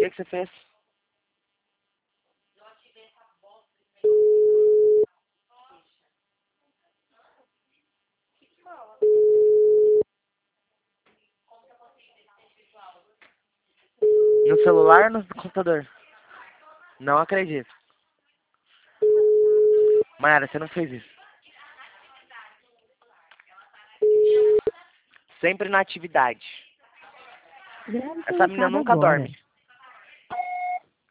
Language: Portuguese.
que você fez? No celular ou no computador? Não acredito. Mayara, você não fez isso. Sempre na atividade. Grave Essa menina recado nunca agora. dorme.